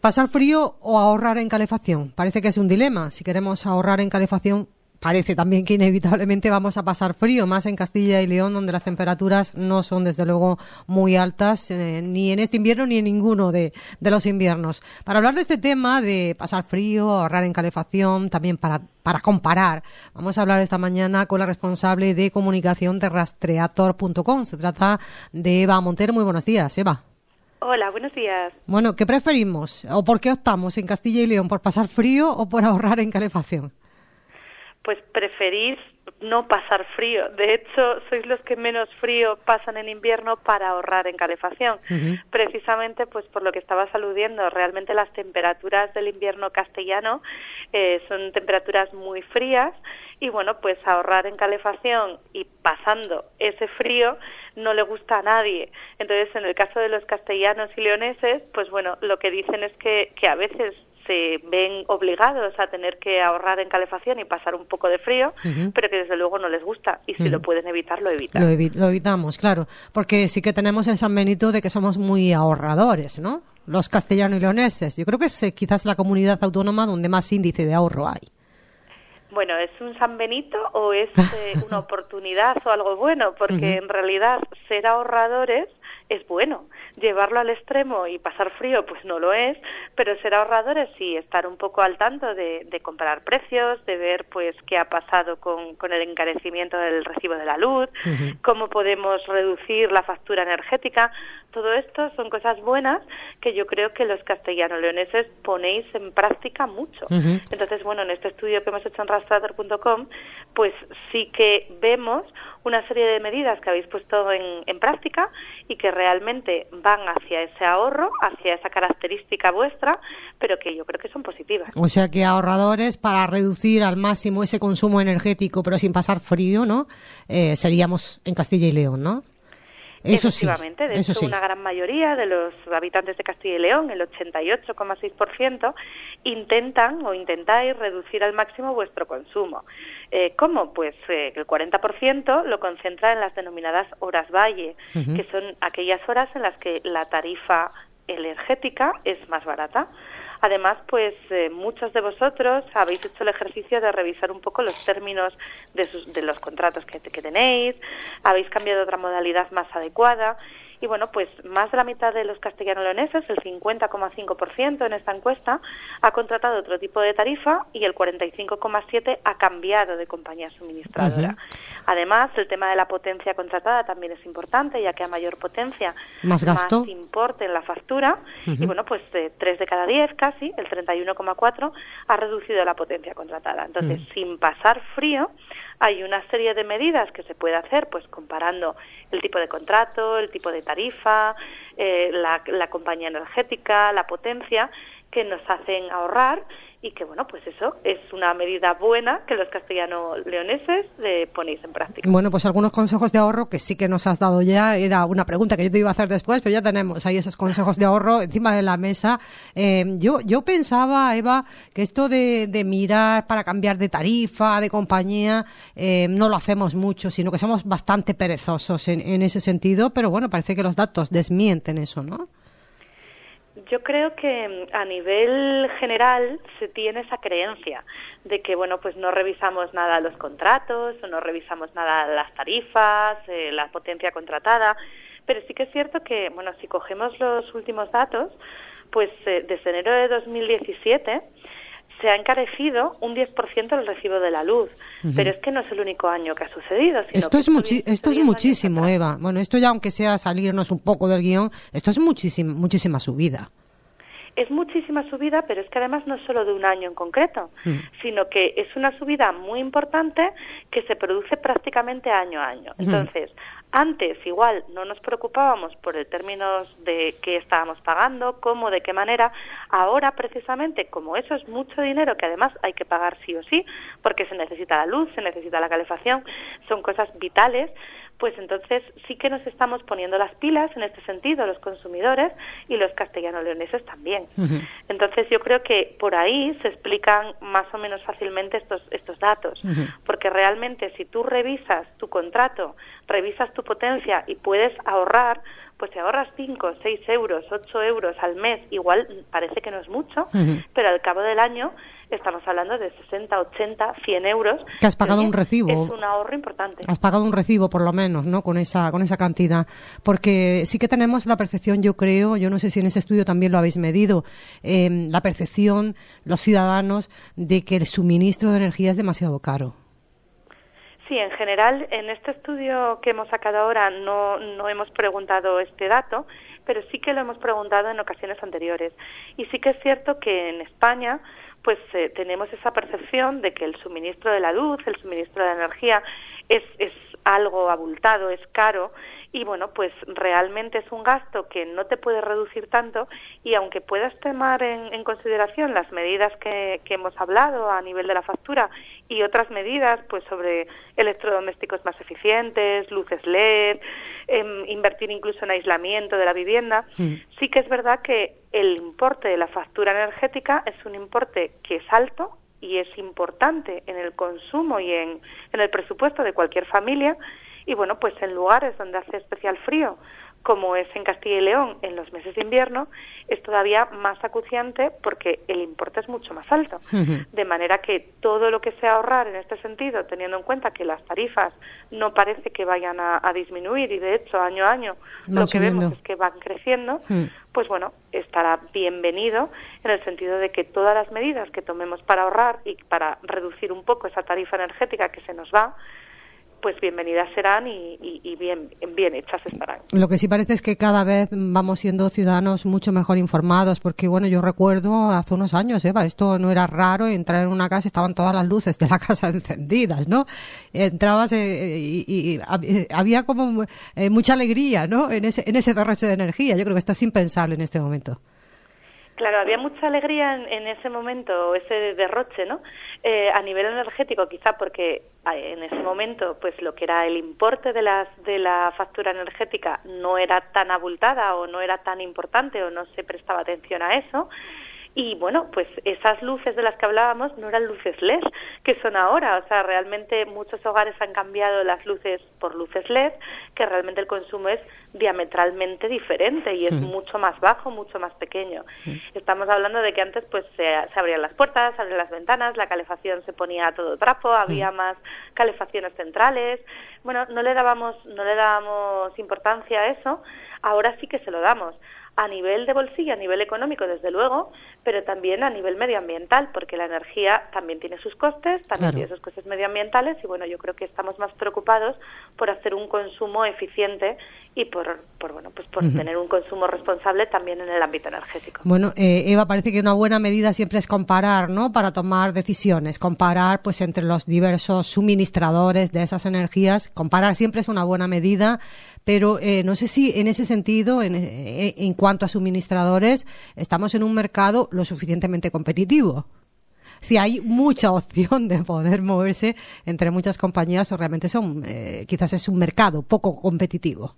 ¿Pasar frío o ahorrar en calefacción? Parece que es un dilema. Si queremos ahorrar en calefacción, parece también que inevitablemente vamos a pasar frío, más en Castilla y León, donde las temperaturas no son, desde luego, muy altas, ni en este invierno ni en ninguno de los inviernos. Para hablar de este tema, de pasar frío, ahorrar en calefacción, también para comparar, vamos a hablar esta mañana con la responsable de comunicación de Rastreator.com. Se trata de Eva Montero. Muy buenos días, Eva. Hola, buenos días. Bueno, ¿qué preferimos? ¿O por qué optamos en Castilla y León? ¿Por pasar frío o por ahorrar en calefacción? Pues preferís no pasar frío. De hecho, sois los que menos frío pasan en invierno para ahorrar en calefacción. Precisamente, pues por lo que estabas aludiendo, realmente las temperaturas del invierno castellano son temperaturas muy frías y bueno, pues ahorrar en calefacción y pasando ese frío no le gusta a nadie. Entonces, en el caso de los castellanos y leoneses, pues bueno, lo que dicen es que a veces se ven obligados a tener que ahorrar en calefacción y pasar un poco de frío, pero que desde luego no les gusta, y si lo pueden evitar, lo evitan. Lo evitamos, claro, porque sí que tenemos el San Benito de que somos muy ahorradores, ¿no? Los castellanos y leoneses. Yo creo que es quizás la comunidad autónoma donde más índice de ahorro hay. Bueno, ¿es un San Benito o es una oportunidad o algo bueno? Porque en realidad ser ahorradores es bueno. Llevarlo al extremo y pasar frío, pues no lo es, pero ser ahorradores sí, estar un poco al tanto de comparar precios, de ver pues qué ha pasado con el encarecimiento del recibo de la luz, cómo podemos reducir la factura energética. Todo esto son cosas buenas que yo creo que los castellano-leoneses ponéis en práctica mucho. Entonces, bueno, en este estudio que hemos hecho en Rastreator.com, pues sí que vemos una serie de medidas que habéis puesto en práctica y que realmente van hacia ese ahorro, hacia esa característica vuestra, pero que yo creo que son positivas. O sea que ahorradores para reducir al máximo ese consumo energético, pero sin pasar frío, ¿no? Seríamos en Castilla y León, ¿no? Eso Efectivamente, sí, de hecho una gran mayoría de los habitantes de Castilla y León, el 88,6%, intentan o intentáis reducir al máximo vuestro consumo. ¿Cómo? Pues el 40% lo concentra en las denominadas horas valle, que son aquellas horas en las que la tarifa energética es más barata. Además, pues muchos de vosotros habéis hecho el ejercicio de revisar un poco los términos de los contratos que tenéis, habéis cambiado a otra modalidad más adecuada y bueno, pues más de la mitad de los castellano-leoneses, el 50,5% en esta encuesta, ha contratado otro tipo de tarifa y el 45,7% ha cambiado de compañía suministradora. Además, el tema de la potencia contratada también es importante, ya que a mayor potencia, más gasto, más importe en la factura. Y bueno, pues 3 de cada 10 casi, el 31,4%, ha reducido la potencia contratada. Entonces, sin pasar frío, hay una serie de medidas que se puede hacer, pues comparando el tipo de contrato, el tipo de tarifa, la compañía energética, la potencia, que nos hacen ahorrar y que, bueno, pues eso es una medida buena que los castellano-leoneses ponéis en práctica. Bueno, pues algunos consejos de ahorro que sí que nos has dado ya. Era una pregunta que yo te iba a hacer después, pero ya tenemos ahí esos consejos de ahorro encima de la mesa. Yo pensaba, Eva, que esto de mirar para cambiar de tarifa, de compañía, no lo hacemos mucho, sino que somos bastante perezosos en ese sentido, pero bueno, parece que los datos desmienten eso, ¿no? Yo creo que a nivel general se tiene esa creencia de que, bueno, pues no revisamos nada los contratos o no revisamos nada las tarifas, la potencia contratada, pero sí que es cierto que, bueno, si cogemos los últimos datos, pues desde enero de 2017 se ha encarecido un 10% el recibo de la luz, pero es que no es el único año que ha sucedido. Sino esto es muchísimo, Eva. Bueno, esto ya, aunque sea salirnos un poco del guión, esto es muchísima subida. Es muchísima subida, pero es que además no es solo de un año en concreto, sino que es una subida muy importante que se produce prácticamente año a año. Entonces, antes igual no nos preocupábamos por el términos de qué estábamos pagando, cómo, de qué manera. Ahora, precisamente, como eso es mucho dinero que además hay que pagar sí o sí, porque se necesita la luz, se necesita la calefacción, son cosas vitales, pues entonces sí que nos estamos poniendo las pilas en este sentido, los consumidores y los castellano-leoneses también. Entonces yo creo que por ahí se explican más o menos fácilmente estos datos, porque realmente si tú revisas tu contrato, revisas tu potencia y puedes ahorrar, pues si ahorras 5, 6 euros, 8 euros al mes, igual parece que no es mucho, pero al cabo del año estamos hablando de 60, 80, 100 euros. Que has pagado un recibo. Es un ahorro importante. Has pagado un recibo, por lo menos, ¿no? Con esa cantidad. Porque sí que tenemos la percepción, yo creo, yo no sé si en ese estudio también lo habéis medido, la percepción, los ciudadanos, de que el suministro de energía es demasiado caro. Sí, en general, en este estudio que hemos sacado ahora no hemos preguntado este dato, pero sí que lo hemos preguntado en ocasiones anteriores. Y sí que es cierto que en España pues tenemos esa percepción de que el suministro de la luz, el suministro de la energía es algo abultado, es caro, y bueno, pues realmente es un gasto que no te puede reducir tanto, y aunque puedas tomar en consideración las medidas que hemos hablado a nivel de la factura y otras medidas pues sobre electrodomésticos más eficientes, luces LED, invertir incluso en aislamiento de la vivienda, sí que es verdad que el importe de la factura energética es un importe que es alto y es importante en el consumo y en el presupuesto de cualquier familia. Y bueno, pues en lugares donde hace especial frío, como es en Castilla y León en los meses de invierno, es todavía más acuciante porque el importe es mucho más alto. De manera que todo lo que sea ahorrar en este sentido, teniendo en cuenta que las tarifas no parece que vayan a disminuir, y de hecho año a año lo que vemos es que van creciendo, pues bueno, estará bienvenido en el sentido de que todas las medidas que tomemos para ahorrar y para reducir un poco esa tarifa energética que se nos va, pues bienvenidas serán y bien hechas estarán. Lo que sí parece es que cada vez vamos siendo ciudadanos mucho mejor informados, porque bueno, yo recuerdo hace unos años, Eva, esto no era raro, entrar en una casa, estaban todas las luces de la casa encendidas, ¿no? Entrabas y había como mucha alegría, ¿no? En ese derroche de energía. Yo creo que esto es impensable en este momento. Claro, había mucha alegría en ese momento, ese derroche, ¿no? A nivel energético, quizá porque en ese momento, pues lo que era el importe de la factura energética no era tan abultada o no era tan importante o no se prestaba atención a eso. Y bueno, pues esas luces de las que hablábamos no eran luces LED, que son ahora. O sea, realmente muchos hogares han cambiado las luces por luces LED, que realmente el consumo es diametralmente diferente y es mucho más bajo, mucho más pequeño. Estamos hablando de que antes pues se abrían las puertas, se abrían las ventanas, la calefacción se ponía a todo trapo, había más calefacciones centrales. Bueno, no le dábamos importancia a eso. Ahora sí que se lo damos. A nivel de bolsillo, a nivel económico, desde luego, pero también a nivel medioambiental, porque la energía también tiene sus costes, también tiene sus costes medioambientales, y bueno, yo creo que estamos más preocupados por hacer un consumo eficiente y por tener un consumo responsable también en el ámbito energético. Bueno, Eva, parece que una buena medida siempre es comparar, ¿no? Para tomar decisiones, comparar pues entre los diversos suministradores de esas energías, comparar siempre es una buena medida, pero no sé si en ese sentido, en cuanto a suministradores, estamos en un mercado lo suficientemente competitivo. Si hay mucha opción de poder moverse entre muchas compañías, o realmente quizás es un mercado poco competitivo.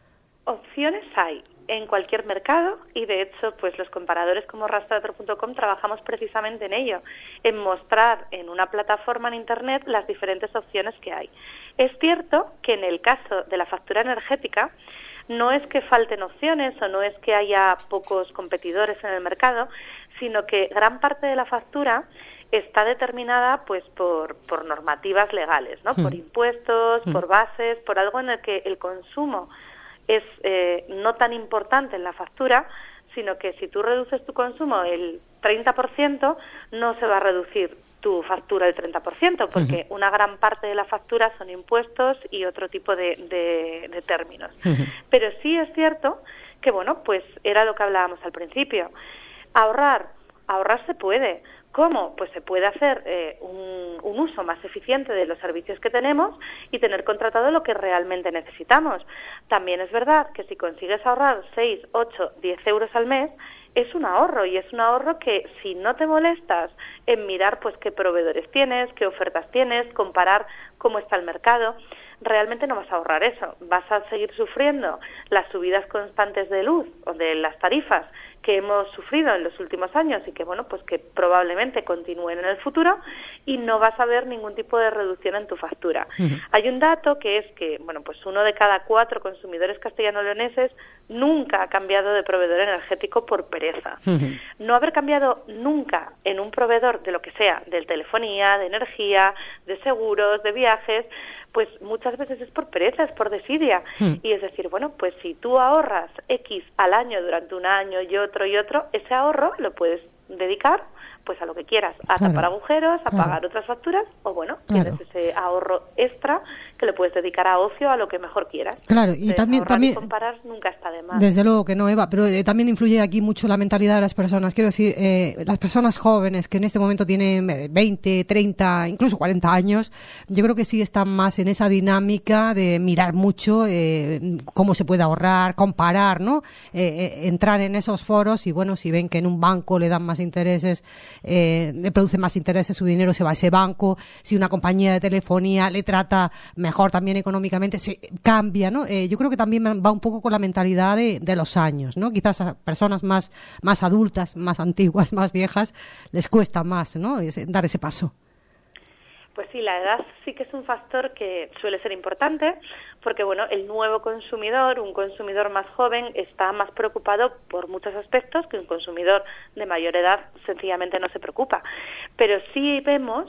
Opciones hay en cualquier mercado, y de hecho pues los comparadores como Rastreator.com trabajamos precisamente en ello, en mostrar en una plataforma en Internet las diferentes opciones que hay. Es cierto que en el caso de la factura energética no es que falten opciones o no es que haya pocos competidores en el mercado, sino que gran parte de la factura está determinada pues por normativas legales, ¿no? Por impuestos, por bases, por algo en el que el consumo es no tan importante en la factura, sino que si tú reduces tu consumo el 30%, no se va a reducir tu factura el 30%, porque una gran parte de la factura son impuestos y otro tipo de términos. Pero sí es cierto que, bueno, pues era lo que hablábamos al principio. Ahorrar se puede. ¿Cómo? Pues se puede hacer un uso más eficiente de los servicios que tenemos y tener contratado lo que realmente necesitamos. También es verdad que si consigues ahorrar 6, 8, 10 euros al mes, es un ahorro, y es un ahorro que si no te molestas en mirar pues qué proveedores tienes, qué ofertas tienes, comparar cómo está el mercado, realmente no vas a ahorrar eso. Vas a seguir sufriendo las subidas constantes de luz o de las tarifas que hemos sufrido en los últimos años y que, bueno, pues que probablemente continúen en el futuro, y no vas a ver ningún tipo de reducción en tu factura. Hay un dato que es que, bueno, pues 1 de cada 4 consumidores castellano-leoneses nunca ha cambiado de proveedor energético por pereza. No haber cambiado nunca en un proveedor de lo que sea, de telefonía, de energía, de seguros, de viajes, pues muchas veces es por pereza, es por desidia. Y es decir, bueno, pues si tú ahorras X al año durante un año y otro, ese ahorro lo puedes dedicar pues a lo que quieras, a tapar agujeros, a pagar otras facturas, o bueno, tienes ese ahorro extra que le puedes dedicar a ocio, a lo que mejor quieras. Claro, y también y comparar nunca está de más. Desde luego que no, Eva, pero también influye aquí mucho la mentalidad de las personas. Quiero decir, las personas jóvenes que en este momento tienen 20, 30, incluso 40 años, yo creo que sí están más en esa dinámica de mirar mucho cómo se puede ahorrar, comparar, ¿no? Entrar en esos foros y, bueno, si ven que en un banco le dan más intereses, le produce más intereses, su dinero se va a ese banco. Si una compañía de telefonía le trata mejor también económicamente, se cambia, ¿no? Yo creo que también va un poco con la mentalidad de los años, ¿no? Quizás a personas más adultas, más antiguas, más viejas, les cuesta más, ¿no? Dar ese paso. Pues sí, la edad sí que es un factor que suele ser importante, porque bueno, el nuevo consumidor, un consumidor más joven, está más preocupado por muchos aspectos que un consumidor de mayor edad sencillamente no se preocupa. Pero sí vemos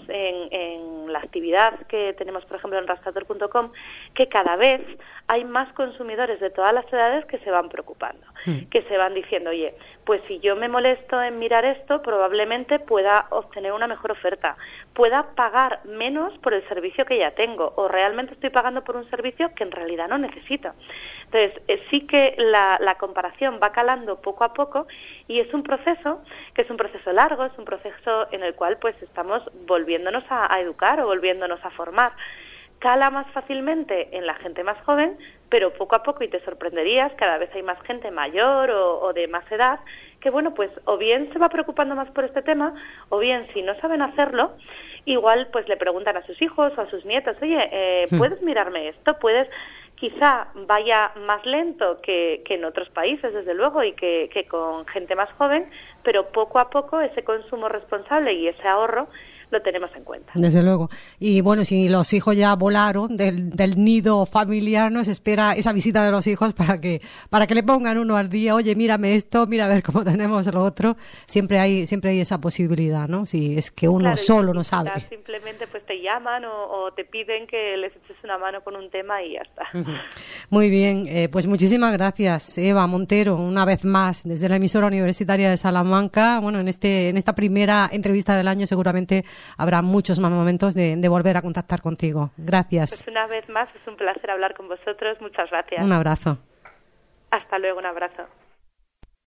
en la actividad que tenemos, por ejemplo, en rascador.com, que cada vez hay más consumidores de todas las edades que se van preocupando, que se van diciendo, oye, pues si yo me molesto en mirar esto, probablemente pueda obtener una mejor oferta, pueda pagar menos por el servicio que ya tengo, o realmente estoy pagando por un servicio que en realidad no necesito. Entonces, sí que la comparación va calando poco a poco, y es un proceso que es un proceso largo, es un proceso en el cual pues estamos volviéndonos a educar o volviéndonos a formar. Cala más fácilmente en la gente más joven, pero poco a poco, y te sorprenderías, cada vez hay más gente mayor o de más edad que, bueno, pues o bien se va preocupando más por este tema, o bien, si no saben hacerlo, igual pues le preguntan a sus hijos o a sus nietos, oye, ¿puedes mirarme esto? ¿Puedes? Quizá vaya más lento que en otros países, desde luego, y que con gente más joven, pero poco a poco ese consumo responsable y ese ahorro lo tenemos en cuenta. Desde luego. Y bueno, si los hijos ya volaron del nido familiar, nos espera esa visita de los hijos para que le pongan uno al día. Oye, mírame esto, mira a ver cómo tenemos lo otro. Siempre hay esa posibilidad, ¿no? Si es que uno solo no sabe. Simplemente pues te llaman o te piden que les eches una mano con un tema y ya está. Muy bien, pues muchísimas gracias, Eva Montero, una vez más desde la emisora universitaria de Salamanca. Bueno, en esta primera entrevista del año seguramente habrá muchos más momentos de volver a contactar contigo. Gracias. Pues una vez más, es un placer hablar con vosotros. Muchas gracias. Un abrazo. Hasta luego, un abrazo.